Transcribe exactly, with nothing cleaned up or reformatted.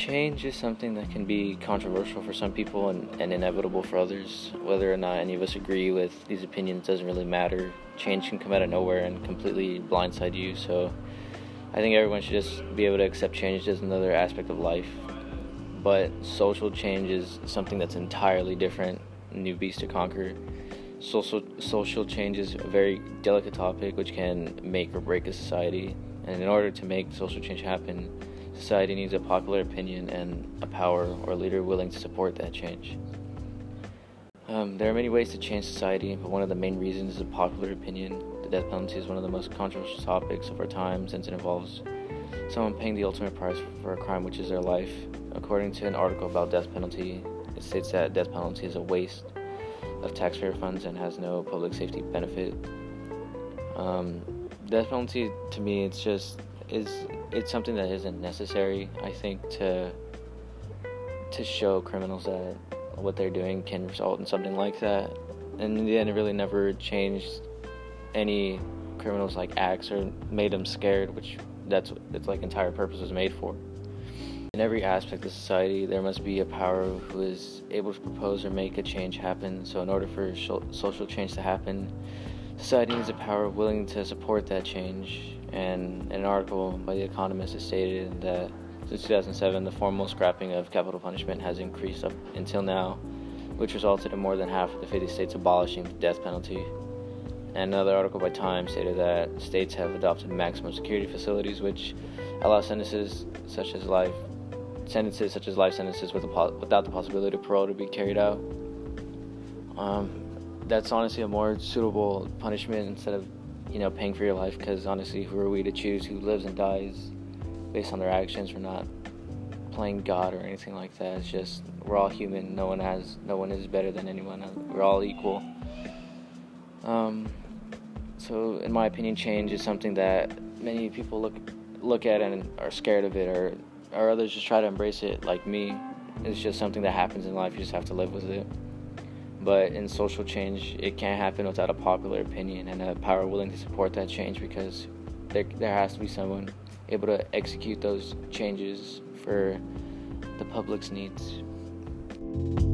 Change is something that can be controversial for some people and, and inevitable for others. Whether or not any of us agree with these opinions doesn't really matter. Change can come out of nowhere and completely blindside you, so I think everyone should just be able to accept change as another aspect of life. But social change is something that's entirely different, a new beast to conquer. Social, social change is a very delicate topic which can make or break a society, and in order to make social change happen, society needs a popular opinion and a power or leader willing to support that change. Um, there are many ways to change society, but one of the main reasons is a popular opinion. The death penalty is one of the most controversial topics of our time since it involves someone paying the ultimate price for a crime, which is their life. According to an article about death penalty, it states that death penalty is a waste of taxpayer funds and has no public safety benefit. Um, death penalty, to me, it's just is it's something that isn't necessary. I think to to show criminals that what they're doing can result in something like that, and in the end, it really never changed any criminals' like acts or made them scared, which that's its like entire purpose was made for. In every aspect of society, there must be a power who is able to propose or make a change happen. So in order for social change to happen, society needs a power willing to support that change. And in an article by The Economist, it stated that since two thousand seven, the formal scrapping of capital punishment has increased up until now, which resulted in more than half of the fifty states abolishing the death penalty. And another article by Time stated that states have adopted maximum security facilities, which allow sentences such as life sentences such as life sentences with po- without the possibility of parole to be carried out. Um, that's honestly a more suitable punishment instead of, you know, paying for your life, because honestly, who are we to choose who lives and dies based on their actions? We're not playing God or anything like that. It's just we're all human. No one has, no one is better than anyone. We're all equal. Um, so, in my opinion, change is something that many people look look at and are scared of it, or or others just try to embrace it. Like me, it's just something that happens in life. You just have to live with it. But in social change, it can't happen without a popular opinion and a power willing to support that change, because there there has to be someone able to execute those changes for the public's needs.